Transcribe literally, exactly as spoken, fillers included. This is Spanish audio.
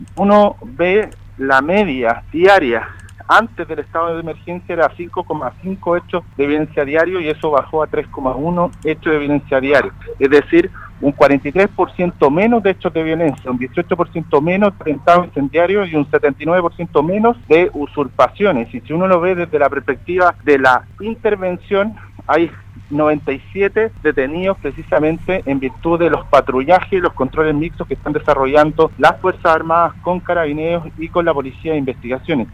uno ve la media diaria. Antes del estado de emergencia era cinco coma cinco hechos de violencia diario y eso bajó a tres coma uno hechos de violencia diario. Es decir, un cuarenta y tres por ciento menos de hechos de violencia, un dieciocho por ciento menos de atentados incendiarios y un setenta y nueve por ciento menos de usurpaciones. Y si uno lo ve desde la perspectiva de la intervención, hay noventa y siete detenidos precisamente en virtud de los patrullajes y los controles mixtos que están desarrollando las Fuerzas Armadas con Carabineros y con la Policía de Investigaciones.